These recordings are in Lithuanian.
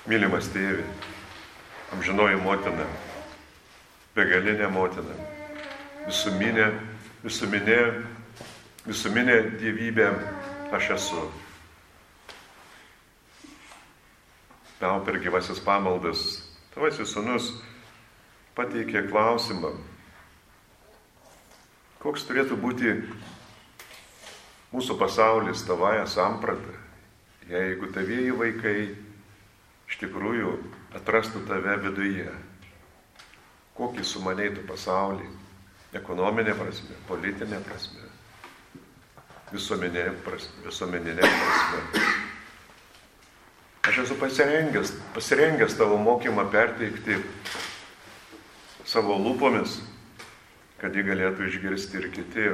Mylimas tėvi, amžinoji motina, begalinė motina, visuminė dievybė aš esu. Tau per gyvasis pamaldas tavasis sūnus pateikė klausimą, koks turėtų būti mūsų pasaulis tavąją sampratą, jeigu tavieji vaikai iš tikrųjų atrastų tave viduje. Kokį sumaneitų pasaulį, ekonominė prasme, politinė prasme, visuomeninė prasme. Aš esu pasirengęs tavo mokymą perteikti savo lūpomis, kad jį galėtų išgirsti ir kiti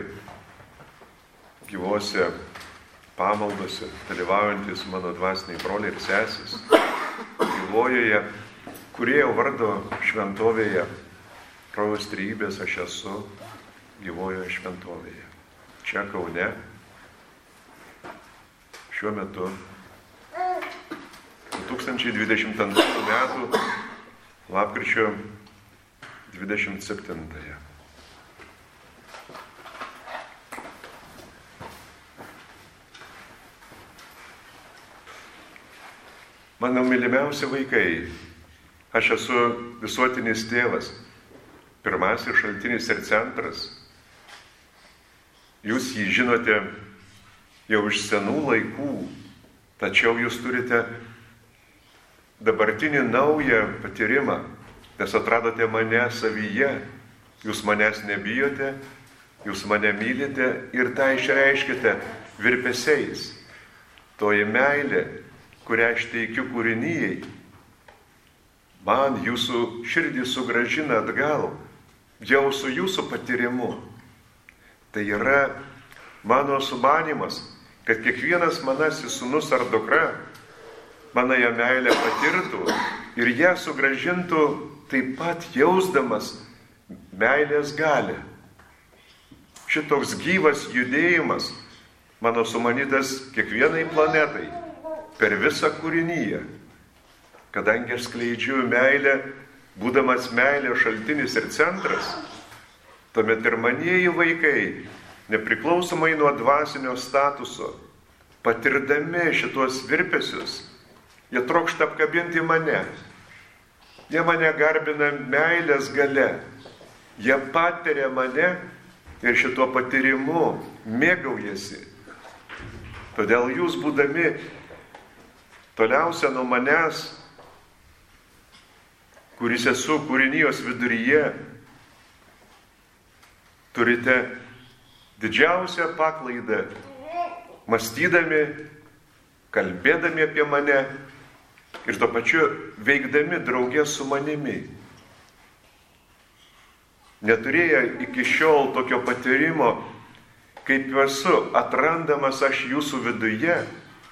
gyvose pamaldose, dalyvaujantis mano dvasiniai broliai ir sesės, gyvojoje, kurie vardo šventovėje, kraujo trejybės aš esu gyvojoje šventovėje. Čia Kaune, šiuo metu 2022 metų lapkričio 27. Mano mylimiausi vaikai, aš esu visuotinis tėvas, pirmasis šaltinis ir centras. Jūs jį žinote jau iš senų laikų, tačiau jūs turite dabartinį naują patyrimą, nes atradote mane savyje, jūs manęs nebijote, jūs mane mylite ir tą išreiškite virpesiais. Toji meilė, kurią aš teikiu kūrinijai, man jūsų širdį sugrąžina atgal, jau su jūsų patyrimu. Tai yra mano sumanymas, kad kiekvienas manasis sūnus ar dukra manąją meilę patirtų ir ją sugrąžintų taip pat jausdamas meilės galią. Šitoks gyvas judėjimas mano sumanytas kiekvienai planetai, per visą kūriniją, kadangi aš skleidžiu meilę, būdamas meilės šaltinis ir centras, tuomet ir manieji vaikai, nepriklausomai nuo dvasinio statuso, patirdami šitos virpesius, jie trokšta apkabinti mane. Jie mane garbina meilės gale. Jie patiria mane ir šituo patyrimu mėgaujasi. Todėl jūs, būdami toliausia nuo manęs, kuris esu kūrinijos viduryje, turite didžiausią paklaidą, mąstydami, kalbėdami apie mane ir tuo pačiu veikdami draugė su manimi. Neturėję iki šiol tokio patyrimo, kaip esu atrandamas aš jūsų viduje,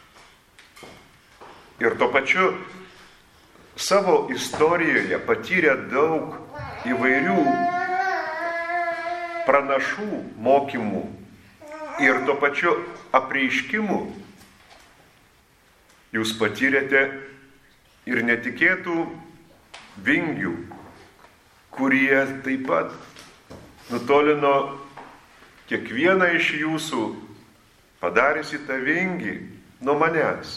ir tuo pačiu savo istorijoje patyrė daug įvairių pranašų mokymų ir tuo pačiu apreiškimų. Jūs patyrėte ir netikėtų vingių, kurie taip pat nutolino kiekvieną iš jūsų, padarėsi tą vingį nuo manęs.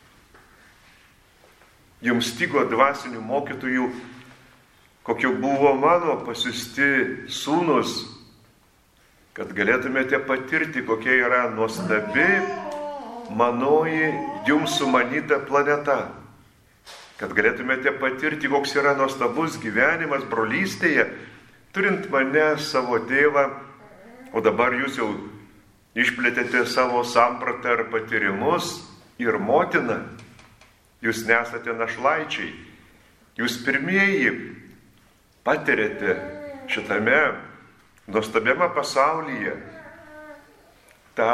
Jums stigo dvasinių mokytojų, kokie buvo mano pasiųsti sūnus, kad galėtumėte patirti, kokia yra nuostabi manoji jums sumanyta planeta. Kad galėtumėte patirti, koks yra nuostabus gyvenimas brolystėje, turint mane savo tėvą, o dabar jūs jau išplėtėte savo sampratą ir patyrimus ir motiną. Jūs nesate našlaičiai. Jūs pirmieji patirėte šitame nuostabiame pasaulyje tą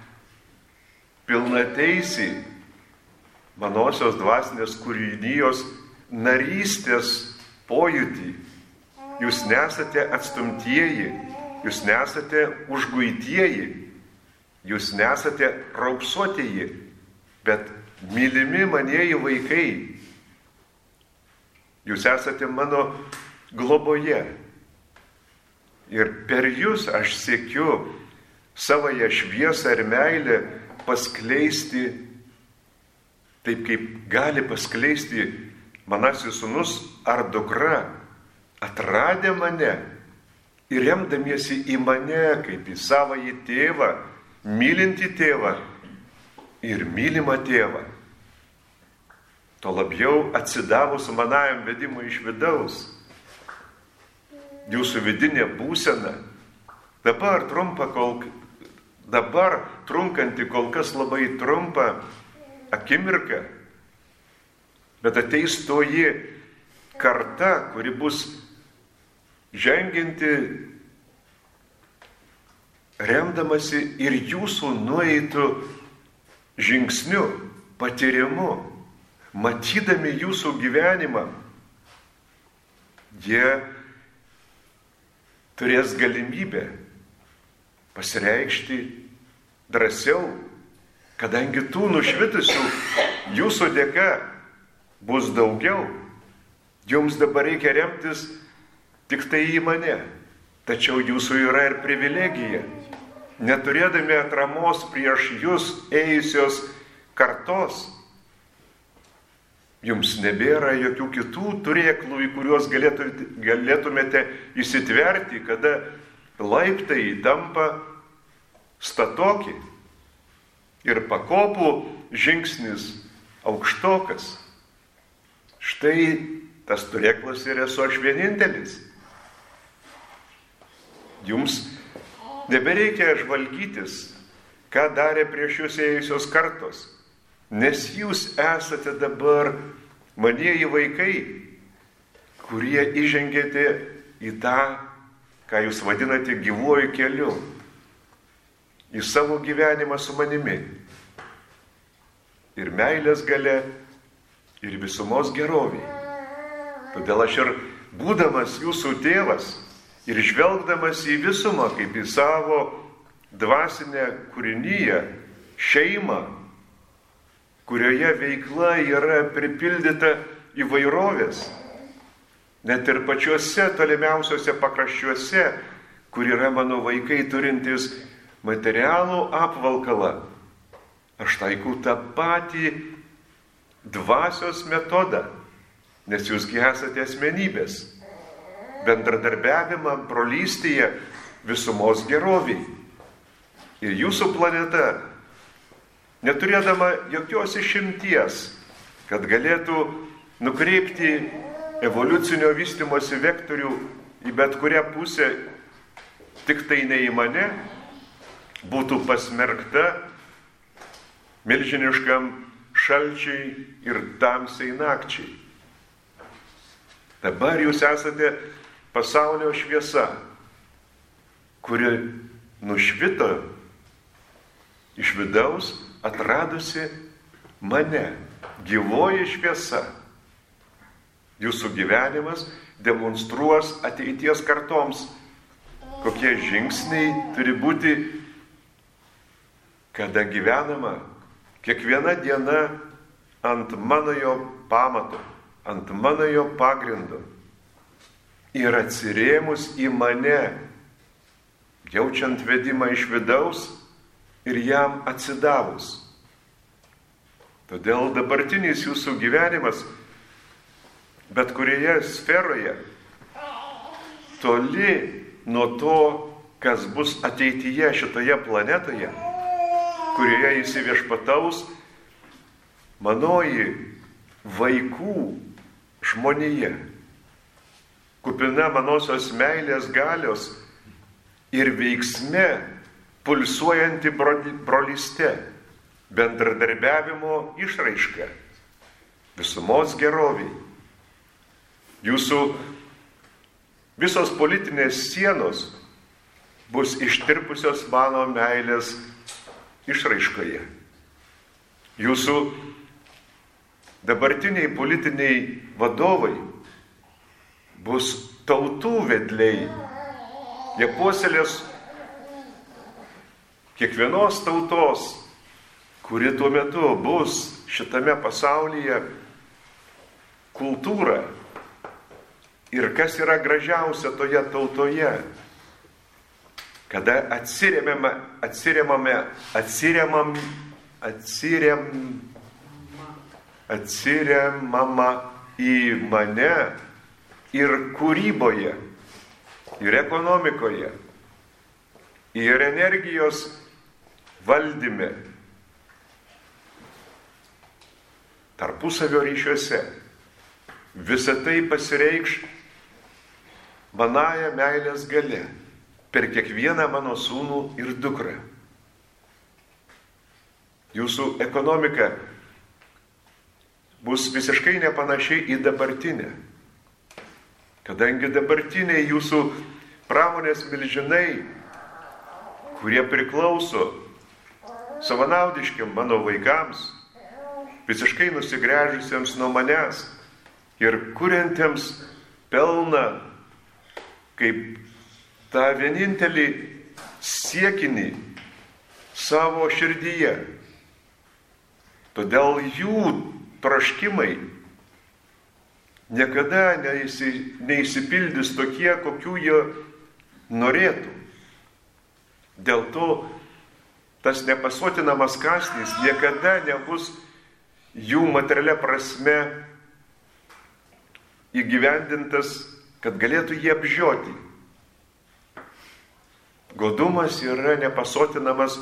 pilnateisį manosios dvasinės kūrinijos narystės pojūtį. Jūs nesate atstumtieji, jūs nesate užguitieji, jūs nesate raupsuotieji, bet mylimi manieji vaikai, Jūs esate mano globoje. Ir per jūs aš siekiu savąją šviesą ir meilę paskleisti, taip kaip gali paskleisti manasis sūnus ar dukra, atradę mane ir remdamiesi į mane kaip į savąjį tėvą, mylintį tėvą ir mylimą tėvą. Tuo labiau atsidavus manajam vedimui iš vidaus. Jūsų vidinė būsena dabar trunkanti kol kas labai trumpą akimirką, bet ateis toji karta, kuri bus žengianti remdamasi ir jūsų nueitų žingsniu, patyrimu, matydami jūsų gyvenimą. Jie turės galimybę pasireikšti drąsiau, kadangi tų nušvitusių jūsų dėka bus daugiau. Jums dabar reikia remtis tik tai į mane, tačiau jūsų yra ir privilegija. Neturėdami atramos prieš jūs ėjusios kartos, jums nebėra jokių kitų turėklų, į kuriuos galėtumėte įsitverti, kada laiptai tampa statoki ir pakopų žingsnis aukštokas. Štai tas turėklas ir esu aš vienintelis. Jums nebereikia žvalgytis, ką darė prieš jūs ėjusios kartos. Nes jūs esate dabar manieji vaikai, kurie įžengėte į tą, ką jūs vadinate gyvuoju keliu, į savo gyvenimą su manimi. Ir meilės galia, ir visumos gerovė. Todėl aš ir būdamas jūsų tėvas ir žvelgdamas į visumą, kaip į savo dvasinę kūrinyje, šeimą, kurioje veikla yra pripildyta įvairovės, net ir pačiuose tolimiausiuose pakraščiuose, kur yra mano vaikai turintys materialų apvalkalą. Aš taikau tą patį dvasios metodą, nes jūsgi esate asmenybės, bendradarbiavimą brolystyje visumos geroviai. Ir jūsų planeta, neturėdama jokios išimties, kad galėtų nukreipti evoliucinio vystymosi vektorių į bet kurią pusę, tik tai ne į mane, būtų pasmerkta milžiniškam šalčiai ir tamsiai nakčiai. Dabar jūs esate pasaulio šviesa, kuri nušvito iš vidaus, atradusi mane, gyvoji šviesa. Jūsų gyvenimas demonstruos ateities kartoms, kokie žingsniai turi būti, kada gyvenama kiekviena diena ant manojo pamato, ant manojo pagrindo ir atsirėmus į mane, jaučiant vedimą iš vidaus ir jam atsidavus. Todėl dabartinis jūsų gyvenimas bet kurioje sferoje toli nuo to, kas bus ateityje šitoje planetoje, kurioje įsiviešpataus manoji vaikų žmonija, kupina manosios meilės galios ir veiksme pulsuojanti brolyste, bendradarbiavimo išraiška, visumos geroviai. Jūsų visos politinės sienos bus ištirpusios mano meilės išraiškoje. Jūsų dabartiniai politiniai vadovai bus tautų vedliai. Jie puoselės kiekvienos tautos, kuri tuo metu bus šitame pasaulyje, kultūrą, Ir kas yra gražiausia toje tautoje, kada atsiremama į mane ir kūryboje, ir ekonomikoje, ir energijos valdyme, tarpusavio ryšiuose. Visa tai pasireikš manąją meilės galia per kiekvieną mano sūnų ir dukrą. Jūsų ekonomika bus visiškai nepanašiai į dabartinę, kadangi dabartiniai jūsų pramonės milžinai, kurie priklauso savanaudiškiam mano vaikams, visiškai nusigręžusiems nuo manęs ir kuriantiems pelną kaip tą vienintelį siekinį savo širdyje. Todėl jų troškimai niekada neįsipildys tokie, kokių jie norėtų. Dėl to tas nepasotinamas kąsnis niekada nebus jų materialia prasme įgyvendintas, kad galėtų jį apžioti. Godumas yra nepasotinamas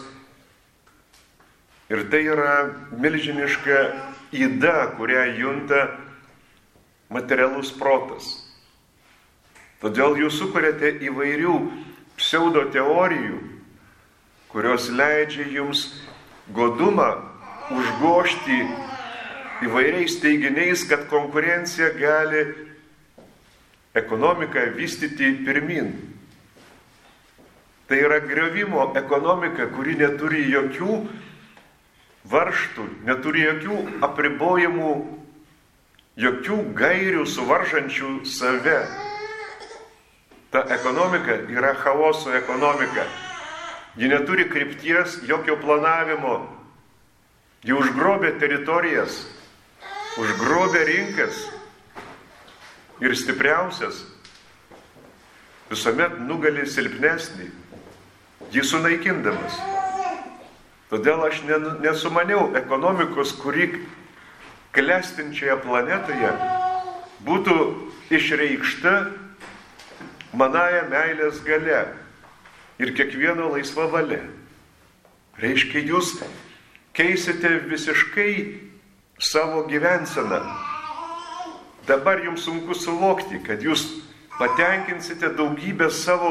ir tai yra milžiniška yda, kurią junta materialus protas. Todėl jūs sukuriate įvairių pseudoteorijų, kurios leidžia jums godumą užgožti įvairiais teiginiais, kad konkurencija gali ekonomiką vystyti pirmin. Tai yra griovimo ekonomika, kuri neturi jokių varžtų, neturi jokių apribojimų, jokių gairių suvaržančių save. Ta ekonomika yra chaoso ekonomika. Ji neturi krypties, jokio planavimo. Ji užgrobė teritorijas, užgrobė rinkas ir stipriausias visuomet nugali silpnesnį, jį sunaikindamas. Todėl aš nesumaniau ekonomikos, kuri klestinčioje planetoje būtų išreikšta manąją meilės galia ir kiekvieno laisva valia. Reiškia, jūs keisite visiškai savo gyvenseną. Dabar jums sunku suvokti, kad jūs patenkinsite daugybę savo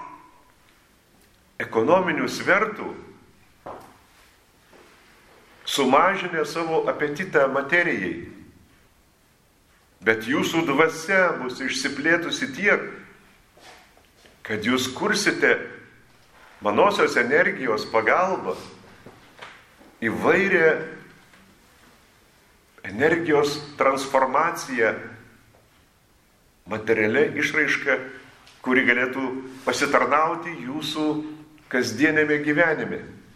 ekonominių svertų, sumažinę savo apetitą materijai. Bet jūsų dvasia bus išsiplėtusi tiek, kad jūs kursite manosios energijos pagalba įvairią energijos transformaciją, materialia išraiška, kuri galėtų pasitarnauti jūsų kasdienėme gyvenime.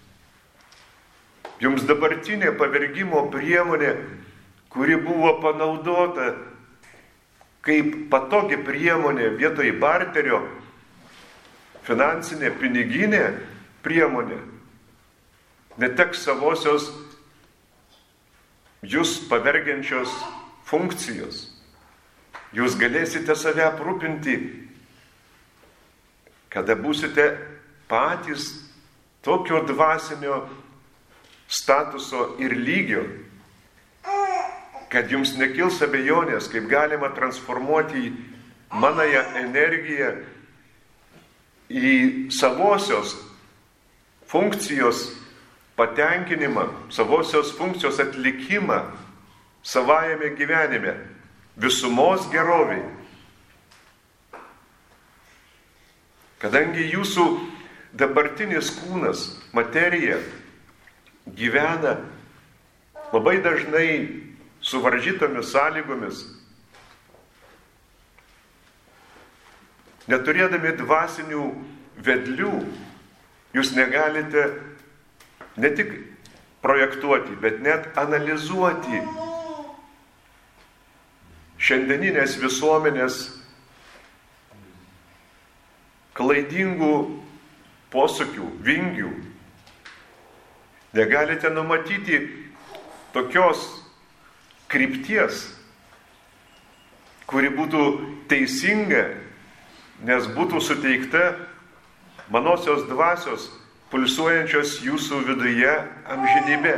Jums dabartinė pavergimo priemonė, kuri buvo panaudota kaip patogi priemonė vietoj barterio, finansinė, piniginė priemonė, neteks savosios jūs pavergiančios funkcijos. Jūs galėsite save aprūpinti, kada būsite patys tokio dvasinio statuso ir lygio, kad jums nekils abejonės, kaip galima transformuoti manąją energiją į savosios funkcijos patenkinimą, savosios funkcijos atlikimą savajame gyvenime, visumos geroviai. Kadangi jūsų dabartinis kūnas, materija, gyvena labai dažnai suvaržytomis sąlygomis, neturėdami dvasinių vedlių, jūs negalite ne tik projektuoti, bet net analizuoti šiandieninės visuomenės klaidingų posūkių, vingių. Negalite numatyti tokios krypties, kuri būtų teisinga, nes būtų suteikta manosios dvasios pulsuojančios jūsų viduje amžinybė.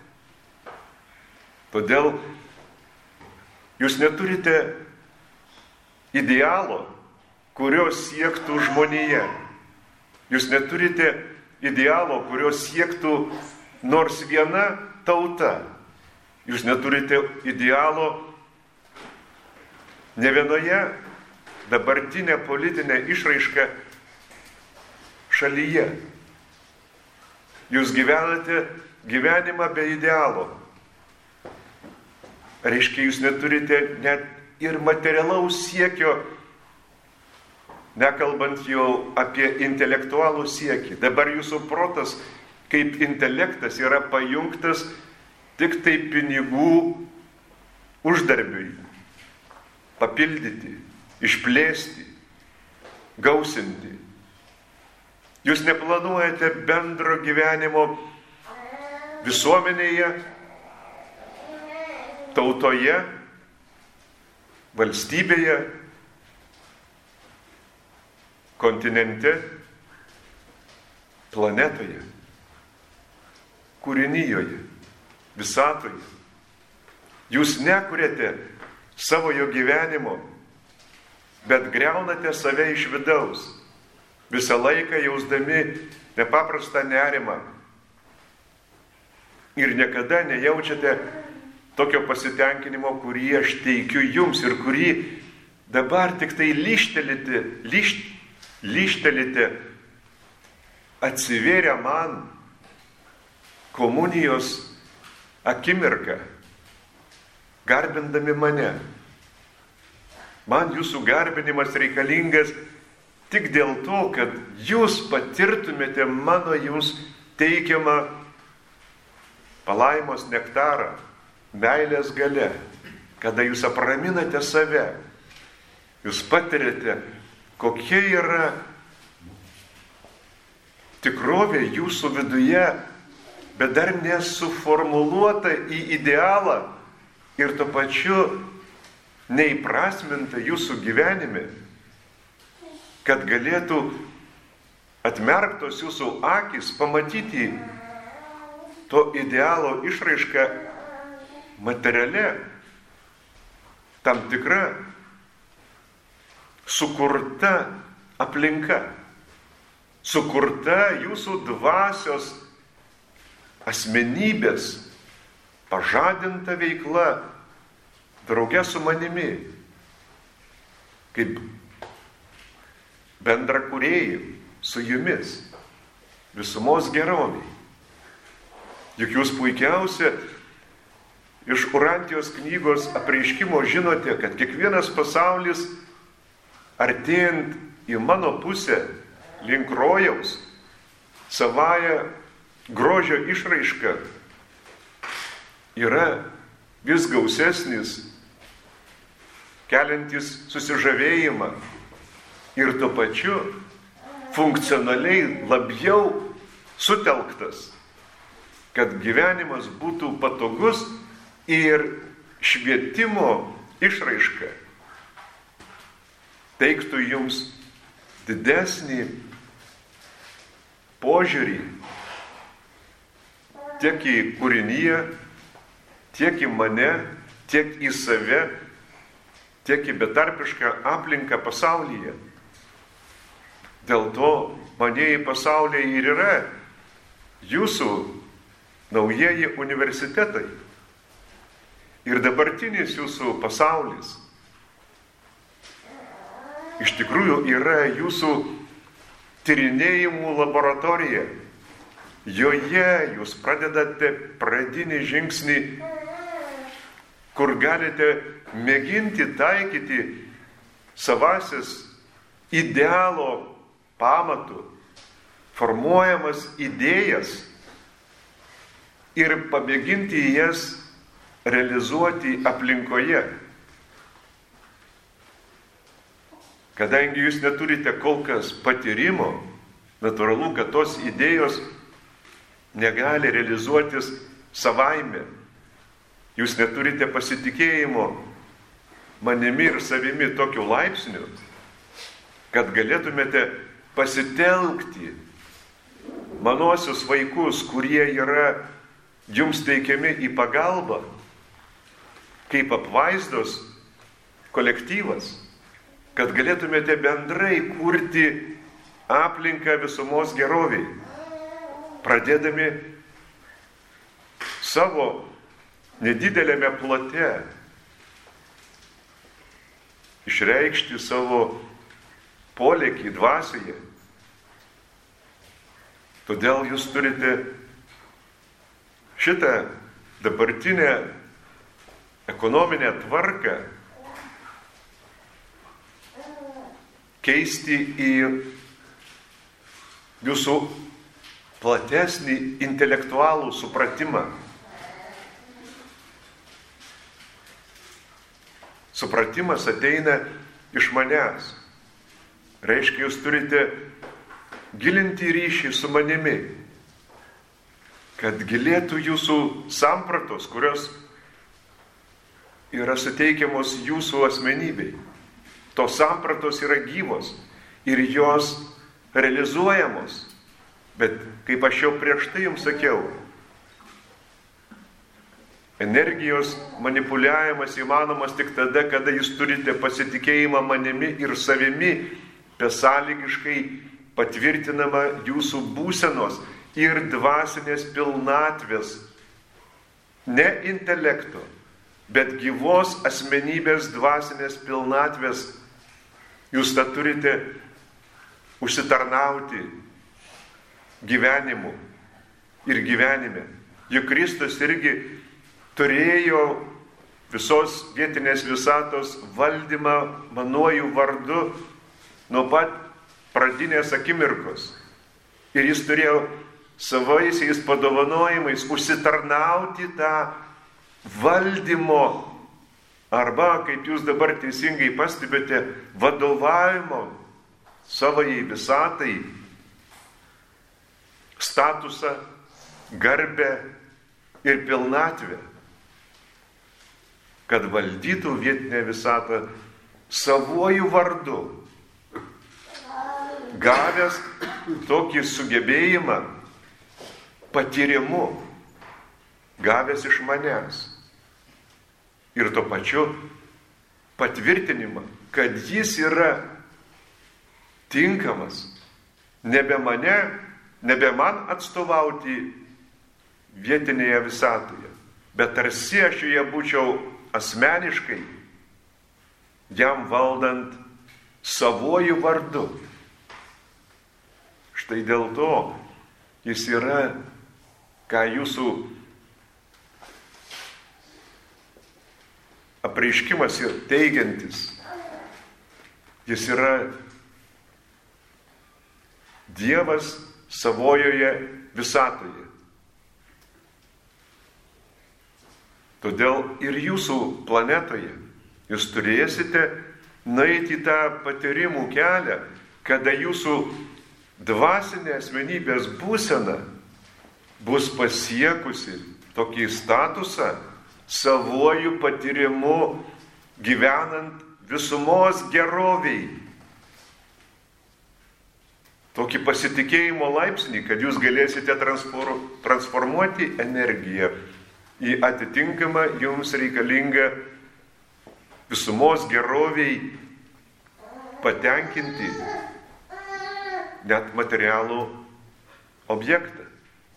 Todėl jūs neturite idealo, kurio siektų žmonija. Jūs neturite idealo, kurio siektų nors viena tauta. Jūs neturite idealo ne vienoje dabartinė politinė išraiška šalyje. Jūs gyvenate gyvenimą be idealo. Reiškia, jūs neturite net ir materialaus siekio, nekalbant jau apie intelektualų siekį. Dabar jūsų protas kaip intelektas yra pajungtas tik tai pinigų uždarbiui. Papildyti, išplėsti, gausinti. Jūs neplanuojate bendro gyvenimo visuomenėje, tautoje, valstybėje, kontinente, planetoje, kūrinijoje, visatoje. Jūs nekuriate savojo gyvenimo, bet griaunate save iš vidaus, visą laiką jausdami nepaprastą nerimą. Ir niekada nejaučiate tokio pasitenkinimo, kurį aš teikiu jums ir kurį dabar tik tai lyštelite, atsivėrė man komunijos akimirką, garbindami mane. Man jūsų garbinimas reikalingas tik dėl to, kad jūs patirtumėte mano jums teikiamą palaimos nektarą, meilės galia, kada jūs apraminate save, jūs patiriate, kokia yra tikrovė jūsų viduje, bet dar nesuformuluota į idealą ir tuo pačiu neįprasminta jūsų gyvenime, kad galėtų atmerktos jūsų akys pamatyti to idealo išraišką materialia, tam tikra sukurta aplinka, sukurta jūsų dvasios asmenybės, pažadinta veikla drauge su manimi, kaip bendrakūrėjai su jumis, visumos geroviai. Juk jūs puikiausia iš Urantijos knygos apreiškimo žinote, kad kiekvienas pasaulis, artėjant į mano pusę link rojaus, savaja grožio išraiška yra vis gausesnis, keliantis susižavėjimą ir tuo pačiu funkcionaliai labiau sutelktas, kad gyvenimas būtų patogus ir švietimo išraiška teiktų jums didesnį požiūrį tiek į kūriniją, tiek į mane, tiek į save, tiek į betarpišką aplinką pasaulyje. Dėl to manieji pasauliai ir yra jūsų naujieji universitetai. Ir dabartinis jūsų pasaulis iš tikrųjų yra jūsų tyrinėjimų laboratorija. Joje jūs pradedate pradinį žingsnį, kur galite mėginti taikyti savasis idealo pamatų, formuojamas idėjas ir pamėginti jas realizuoti aplinkoje. Kadangi jūs neturite kol kas patyrimo, natūralu, kad tos idėjos negali realizuotis savaime. Jūs neturite pasitikėjimo manimi ir savimi tokiu laipsniu, kad galėtumėte pasitelkti manuosius vaikus, kurie yra jums teikiami į pagalbą, kaip apvaizdos kolektyvas, kad galėtumėte bendrai kurti aplinką visumos geroviai, pradėdami savo nedidelėme plote išreikšti savo polėkį dvasioje. Todėl jūs turite šitą dabartinę ekonominę tvarką keisti į jūsų platesnį intelektualų supratimą. Supratimas ateina iš manęs. Reiškia, jūs turite gilinti ryšį su manimi, kad gilėtų jūsų sampratos, kurios yra suteikiamos jūsų asmenybei. Tos sampratos yra gyvos ir jos realizuojamos. Bet kaip aš jau prieš tai jums sakiau, energijos manipuliavimas įmanomas tik tada, kada jūs turite pasitikėjimą manimi ir savimi, besąlygiškai patvirtinama jūsų būsenos ir dvasinės pilnatvės, ne intelekto, bet gyvos asmenybės dvasinės pilnatvės. Jūs tą turite užsitarnauti gyvenimu ir gyvenime. Juk Kristus irgi turėjo visos vietinės visatos valdymą manuoju vardu nuo pat pradinės akimirkos. Ir jis turėjo savaisiais padovanojimais užsitarnauti tą valdymo arba, kaip jūs dabar teisingai pastebite, vadovavimo savai visatai statusą, garbę ir pilnatvę, kad valdytų vietinę visatą savuoju vardu, gavęs tokį sugebėjimą patyrimu, gavęs iš manęs. Ir tuo pačiu patvirtinimą, kad jis yra tinkamas nebe man atstovauti vietinėje visatoje, bet tarsi aš joje būčiau asmeniškai jam valdant savuoju vardu. Štai dėl to jis yra, ką jūsų apreiškimas ir teigiantis, jis yra Dievas savojoje visatoje. Todėl ir jūsų planetoje jūs turėsite nueiti tą patyrimų kelią, kada jūsų dvasinė asmenybės būsena bus pasiekusi tokį statusą, savuoju patyrimu gyvenant visumos geroviai. Tokį pasitikėjimo laipsnį, kad jūs galėsite transformuoti energiją į atitinkamą jums reikalingą visumos geroviai patenkinti net materialų objektą.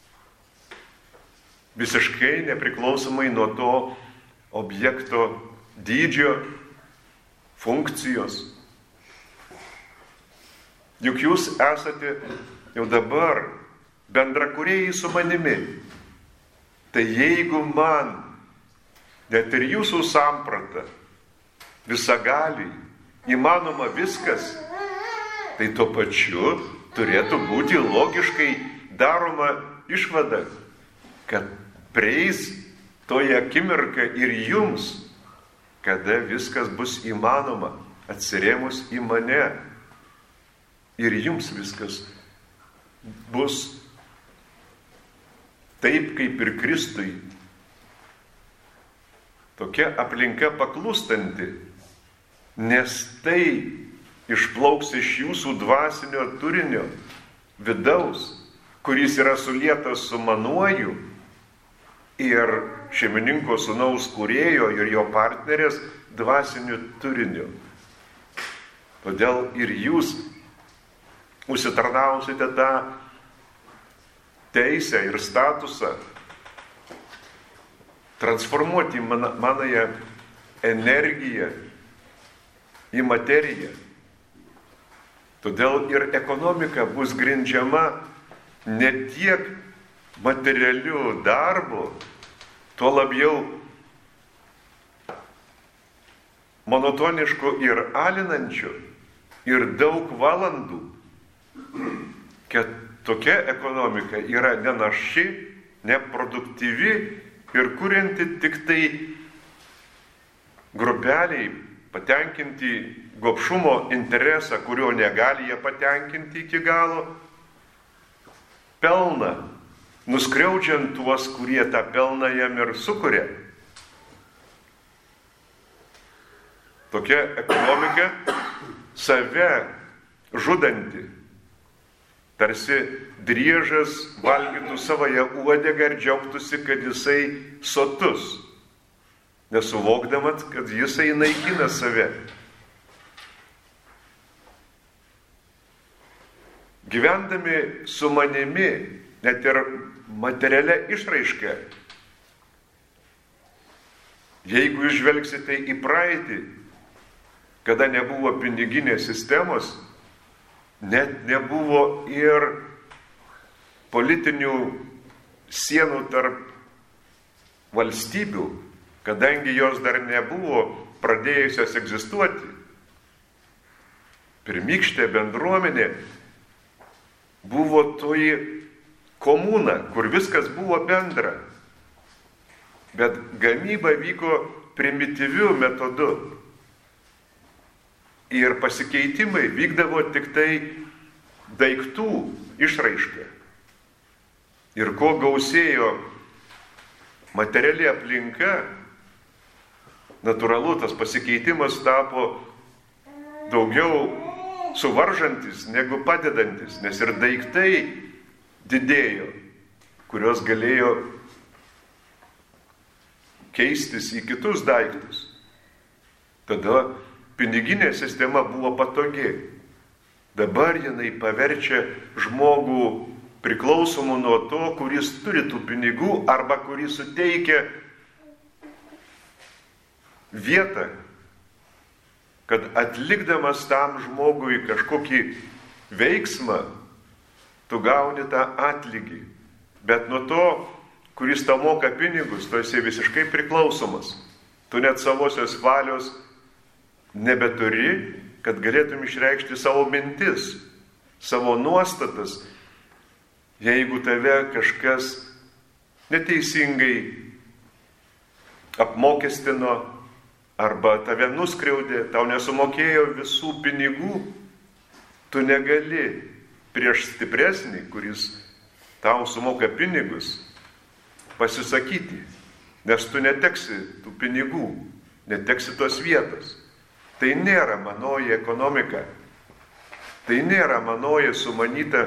Visiškai nepriklausomai nuo to objekto dydžio, funkcijos. Juk jūs esate jau dabar bendrakūrėjai su manimi. Tai jeigu man, net ir jūsų samprata, visagaliai, įmanoma viskas, tai tuo pačiu turėtų būti logiškai daroma išvada, kad prieis toje akimirka ir jums, kada viskas bus įmanoma. atsirėmus į mane. Ir jums viskas bus taip, kaip ir Kristui. Tokia aplinka paklūstanti, nes tai išplauks iš jūsų dvasinio turinio vidaus, kuris yra sulietas su manuoju ir šeimininko sūnaus kūrėjo ir jo partnerės dvasiniu turiniu. Todėl ir jūs užsitarnausite tą teisę ir statusą transformuoti manąją energiją į materiją. Todėl ir ekonomika bus grindžiama ne tiek materialiu darbu, tuo labiau monotonišku ir alinančiu ir daug valandų, kad tokia ekonomika yra nenaši, neproduktyvi ir kurianti tik tai grupeliai patenkinti gobšumo interesą, kurio negali jie patenkinti iki galo, pelną, nuskriaudžiant tuos, kurie tą pelną jam ir sukuria. Tokia ekonomika save žudanti, tarsi driežas valgytų savoje uodegą ir džiaugtųsi, kad jisai sotus, nesuvokdamas, kad jisai naikina save. Gyvendami su manimi, net ir materialia išraiška, jeigu jūs žvelgsite į praeitį, kada nebuvo piniginės sistemos, net nebuvo ir politinių sienų tarp valstybių, kadangi jos dar nebuvo pradėjusios egzistuoti. Pirmykštė bendruomenė buvo toji komuna, kur viskas buvo bendra. Bet gamyba vyko primityviu metodu. Ir pasikeitimai vykdavo tik tai daiktų išraiška. Ir ko gausėjo materiali aplinka, natūralu, tas pasikeitimas tapo daugiau suvaržantis negu padedantis, nes ir daiktai didėjo, kurios galėjo keistis į kitus daiktus. Tada piniginė sistema buvo patogi. Dabar jinai paverčia žmogų priklausomų nuo to, kuris turi tų pinigų arba kuris suteikia vietą, kad atlikdamas tam žmogui kažkokį veiksmą, tu gauni tą atlygį. Bet nuo to, kuris tau moka pinigus, tu esi visiškai priklausomas. Tu net savosios valios nebeturi, kad galėtum išreikšti savo mintis, savo nuostatas, jeigu tave kažkas neteisingai apmokestino arba tave nuskriaudė, tau nesumokėjo visų pinigų, tu negali prieš stipresnį, kuris tau sumoka pinigus, pasisakyti, nes tu neteksi tų pinigų, neteksi tos vietos. Tai nėra manoji ekonomika, tai nėra manoji sumanyta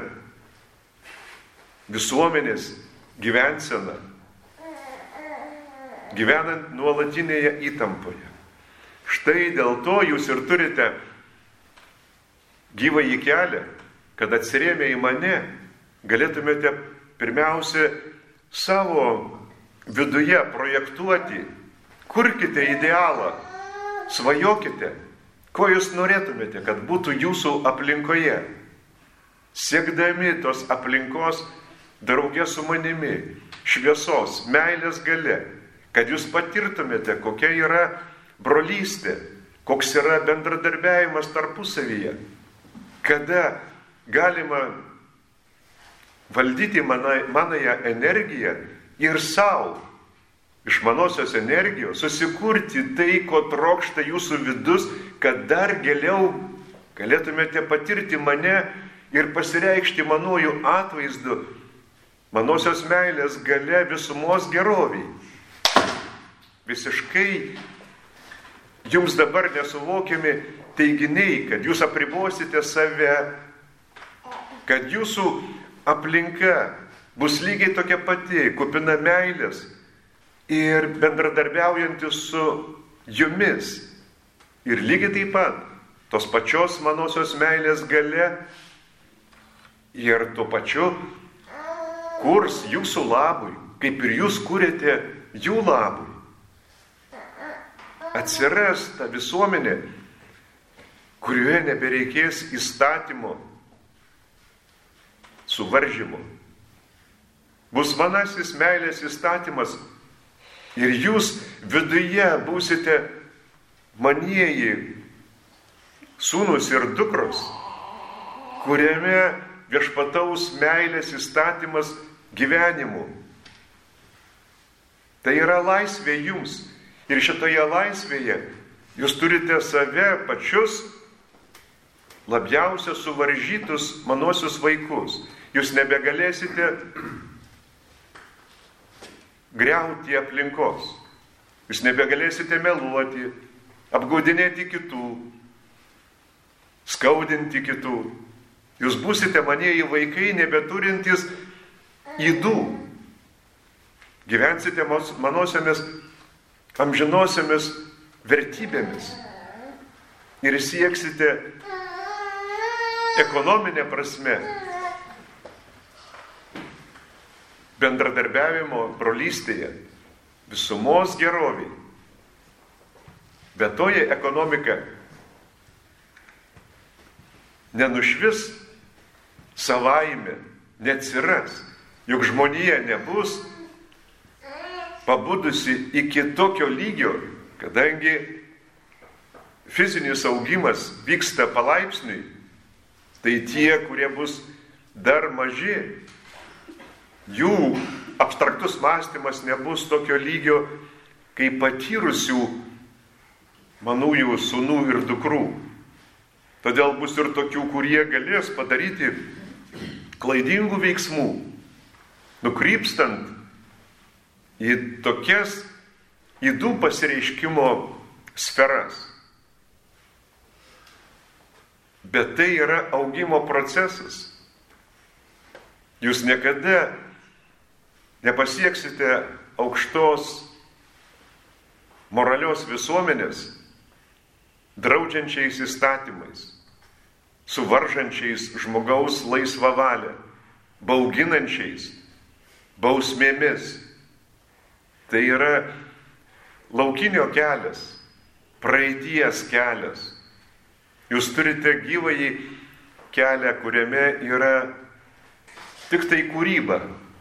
visuomenės gyvensena, gyvenant nuolatinėje įtampoje. Štai dėl to jūs ir turite gyvąjį kelią, kad atsirėmę į mane galėtumėte pirmiausia savo viduje projektuoti, kurkite idealą, svajokite, ko jūs norėtumėte, kad būtų jūsų aplinkoje. Siekdami tos aplinkos draugė su manimi, šviesos, meilės galia, kad jūs patirtumėte, kokia yra brolystė, koks yra bendradarbiavimas tarpusavyje, kada galima valdyti manąją energiją ir savo, išmanosios energijos, susikurti tai, ko trokšta jūsų vidus, kad dar giliau galėtumėte patirti mane ir pasireikšti manojų atvaizdu, manosios meilės galia visumos geroviai. Visiškai jums dabar nesuvokiami teiginiai, kad jūs apribosite save, kad jūsų aplinka bus lygiai tokia pati, kupina meilės ir bendradarbiaujanti su jumis. Ir lygiai taip pat tos pačios manosios meilės galia ir tuo pačiu kurs jūsų labui, kaip ir jūs kūrėte jų labui. Atsiras ta visuomenė, kurioje nebereikės įstatymo, suvaržymo. Bus manasis meilės įstatymas ir jūs viduje būsite manieji sūnus ir dukros, kuriame viešpataus meilės įstatymas gyvenimu. Tai yra laisvė jums. Ir šitoje laisvėje jūs turite save pačius labiausia suvaržytus manosius vaikus. Jūs nebegalėsite griauti aplinkos. Jūs nebegalėsite meluoti, apgaudinėti kitų, skaudinti kitų. Jūs būsite manieji vaikai, nebeturintys ydų. Gyvensite manosiamis amžinosiamis vertybėmis ir sieksite ekonominė prasme bendradarbiavimo brolystėje, visumos geroviai. Bet toji ekonomika nenušvis savaime, neatsiras, juk žmonija nebus pabudusi iki tokio lygio, kadangi fizinis augimas vyksta palaipsniui, tai tie, kurie bus dar maži, jų abstraktus mąstymas nebus tokio lygio, kaip patyrusių manųjų sūnų ir dukrų. Todėl bus ir tokių, kurie galės padaryti klaidingų veiksmų, nukrypstant į tokias ydų pasireiškimo sferas. Bet tai yra augimo procesas. Jūs niekada nepasieksite aukštos moralios visuomenės draudžiančiais įstatymais, suvaržančiais žmogaus laisvą valią, bauginančiais bausmėmis. Tai yra laukinio kelias, praeities kelias. Jūs turite gyvąjį kelią, kuriame yra tik tai kūryba.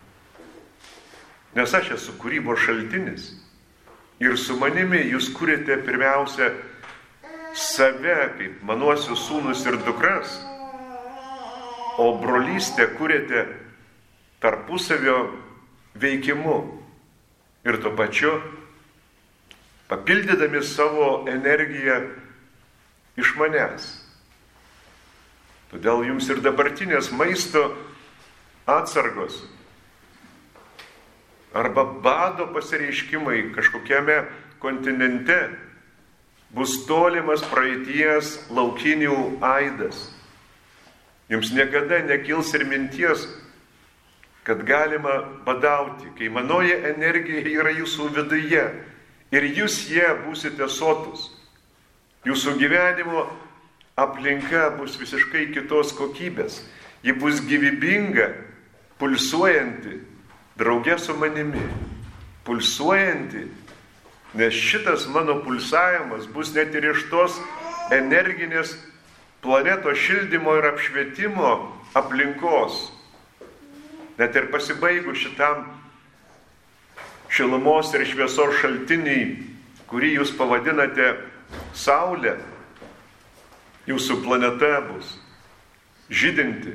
Nes aš esu kūrybos šaltinis. Ir su manimi jūs kūrėte pirmiausia save, kaip manuosius sūnus ir dukras, o brolystę kūrėte tarpusavio veikimu. Ir tuo pačiu papildydami savo energiją iš manęs. Todėl jums ir dabartinės maisto atsargos arba bado pasireiškimai kažkokiame kontinente bus tolimas praeities laukinių aidas. Jums niekada nekils ir minties, kad galima badauti, kai manoji energija yra jūsų viduje ir jūs jie būsite sotus. Jūsų gyvenimo aplinka bus visiškai kitos kokybės. Ji bus gyvybinga, pulsuojanti, drauge su manimi. Pulsuojanti, nes šitas mano pulsavimas bus net ir iš tos energinės planetos šildymo ir apšvietimo aplinkos. Net ir pasibaigus šitam šilumos ir šviesos šaltiniai, kurį jūs pavadinate Saulė, jūsų planeta bus žydinti,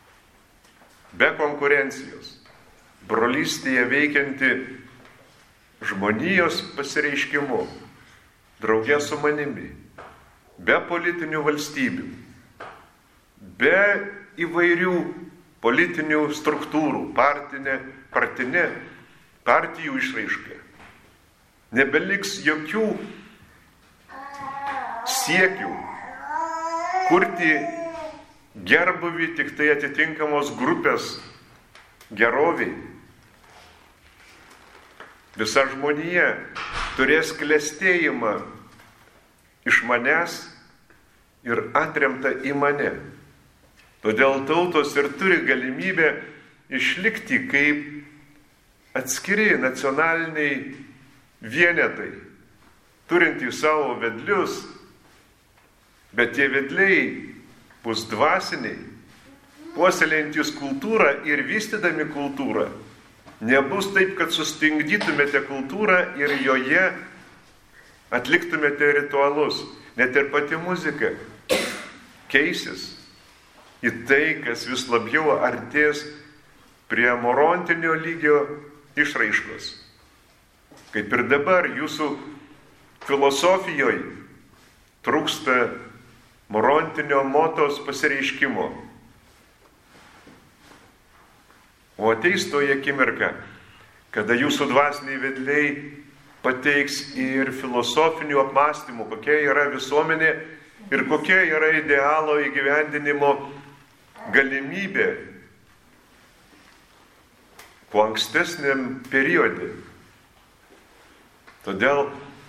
be konkurencijos, brolystėje veikianti žmonijos pasireiškimu, draugė su manimi, be politinių valstybių, be įvairių politinių struktūrų, partijų išraiška. Nebeliks jokių siekių kurti gerbuvį tik tai atitinkamos grupės geroviai. Visa žmonija turės klestėjimą iš manęs ir atremta į mane. Todėl tautos ir turi galimybę išlikti kaip atskiri nacionaliniai vienetai, turintys savo vedlius, bet tie vedliai bus dvasiniai, puoselėjantys kultūrą ir vystydami kultūrą. Nebus taip, kad sustingdytumėte kultūrą ir joje atliktumėte ritualus. Net ir pati muzika keisis į tai, kas vis labiau artės prie morontinio lygio išraiškos. Kaip ir dabar jūsų filosofijoje trūksta morontinio motos pasireiškimo. O ateis toje akimirka, kada jūsų dvasiniai vedliai pateiks ir filosofinių apmąstymų, kokia yra visuomenė ir kokia yra idealo įgyvendinimo galimybė kuo ankstesniam periode. Todėl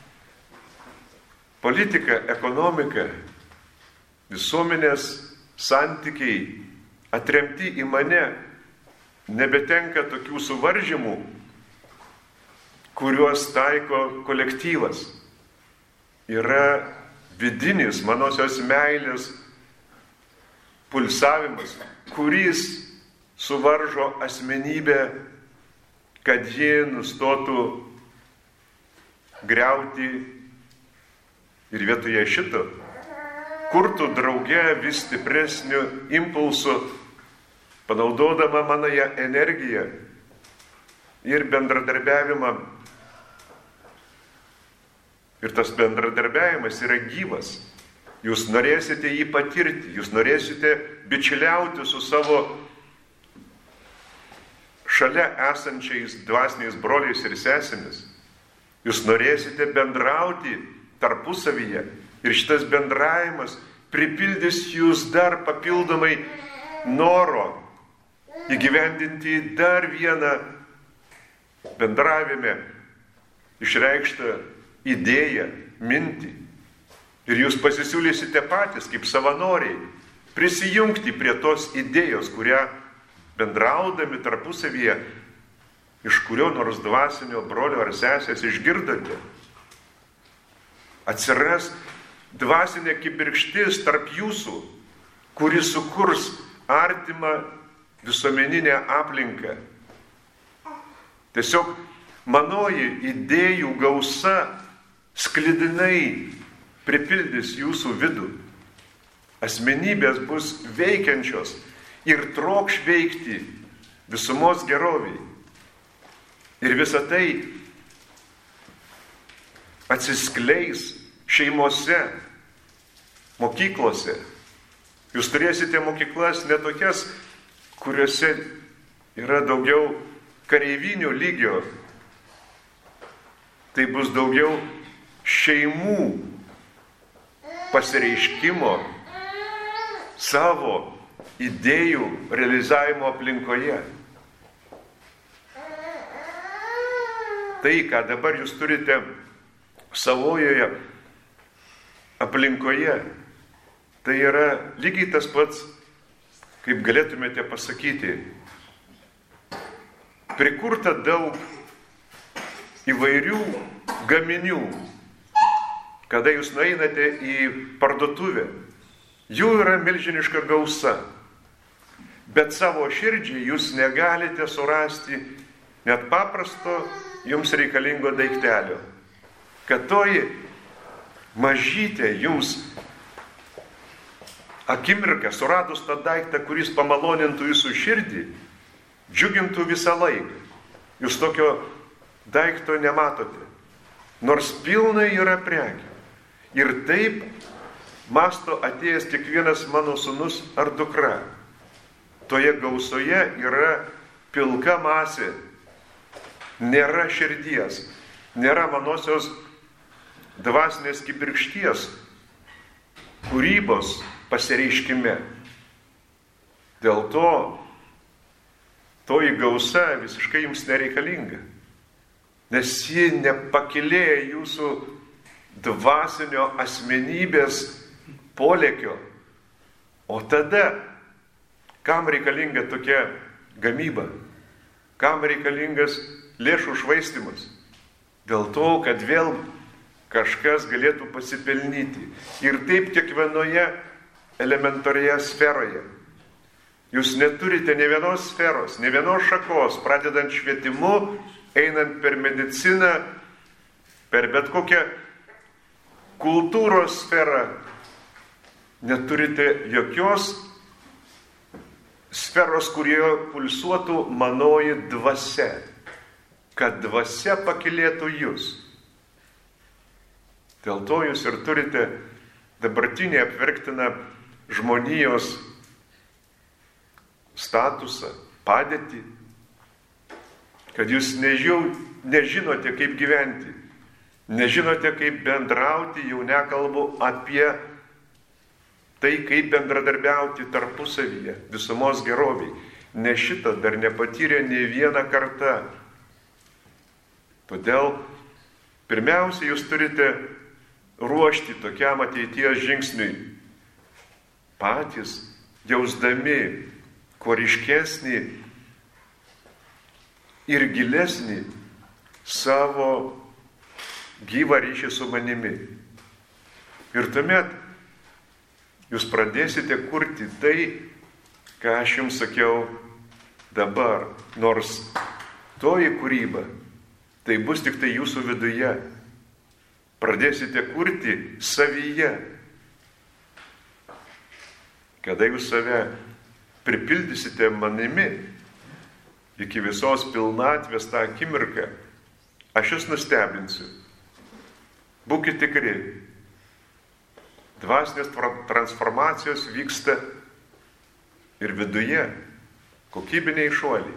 politika, ekonomika, visuomenės santykiai atremti į mane nebetenka tokių suvaržymų, kuriuos taiko kolektyvas. Yra vidinis manosios meilės pulsavimas, kuris suvaržo asmenybę, kad ji nustotų griauti ir vietoje šito kurtų drauge vis stipresnių impulsų, panaudodama manąją energiją ir bendradarbiavimą. Ir tas bendradarbiavimas yra gyvas. Jūs norėsite jį patirti, jūs norėsite bičiuliauti su savo šalia esančiais dvasiniais broliais ir sesėmis. Jūs norėsite bendrauti tarpusavyje ir šitas bendravimas pripildys jūs dar papildomai noro įgyvendinti dar vieną bendravime išreikštą idėją, mintį. Ir jūs pasisiūlysite patys kaip savanoriai prisijungti prie tos idėjos, kurią bendraudami tarpusavyje iš kurio nors dvasinio brolio ar sesės išgirdote. Atsiras dvasinė kibirkštis tarp jūsų, kuri sukurs artimą visuomeninę aplinką. Tiesiog manoji idėjų gausa sklidinai pripildys jūsų vidų. Asmenybės bus veikiančios ir trokš veikti visumos geroviai. Ir visa tai atsiskleis šeimose, mokyklose. Jūs turėsite mokyklas ne tokias, kuriuose yra daugiau kareivinių lygio. Tai bus daugiau šeimų pasireiškimo savo idėjų realizavimo aplinkoje. Tai, ką dabar jūs turite savojoje aplinkoje, tai yra lygiai tas pats, kaip galėtumėte pasakyti, prikurta daug įvairių gaminių, kada jūs nueinate į parduotuvę. Jų yra milžiniška gausa, bet savo širdžiai jūs negalite surasti net paprasto jums reikalingo daiktelio. Kad toji mažytė jums akimirką suradus tą daiktą, kuris pamalonintų jūsų širdį, džiugintų visą laiką. Jūs tokio daikto nematote, nors pilna yra prekių. Ir taip masto atėjęs kiekvienas mano sūnus ar dukra. Toje gausoje yra pilka masė, nėra širdies, nėra manosios dvasinės kibirkšties, kūrybos pasireiškime. Dėl to toji gausa visiškai jums nereikalinga, nes ji nepakilėja jūsų dvasinio asmenybės polėkio. O tada, kam reikalinga tokia gamyba? Kam reikalingas lėšų švaistymas? Dėl to, kad vėl kažkas galėtų pasipelnyti. Ir taip kiekvienoje elementarioje sferoje. Jūs neturite ne vienos sferos, ne vienos šakos, pradedant švietimu, einant per mediciną, per bet kokią kultūros sferą. Neturite jokios sferos, kurioje pulsuotų manoji dvasia, kad dvasia pakilėtų jūs. Dėl to jūs ir turite dabartinį apverktiną žmonijos statusą, padėtį, kad jūs nežinote, kaip gyventi, nežinote, kaip bendrauti, jau nekalbu apie tai, kaip bendradarbiauti tarpusavyje, visumos geroviai. Nes šitą dar nepatyrė nei vieną kartą. Todėl pirmiausia, jūs turite ruošti tokiam ateities žingsniui. Patys jausdami kuo ryškesnį ir gilesnį savo gyvą ryšį su manimi. Ir tuomet jūs pradėsite kurti tai, ką aš jums sakiau dabar. Nors toji kūryba, tai bus tik tai jūsų viduje. Pradėsite kurti savyje. Kada jūs save pripildysite manimi iki visos pilnatvės tą akimirką, aš jūs nustebinsiu. Būkite tikri. Dvasinės transformacijos vyksta ir viduje, kokybiniai šuoliai.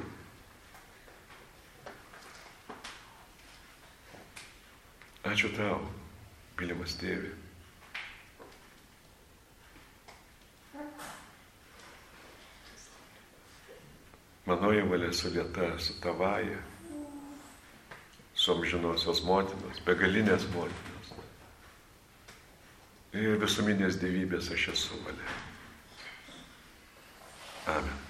Ačiū tau, mylimas tėve. Manoji valia sulieta su tavaja, su amžinosios motinos, begalinės motinos. Ir visuminės dievybės aš esu valia. Amen.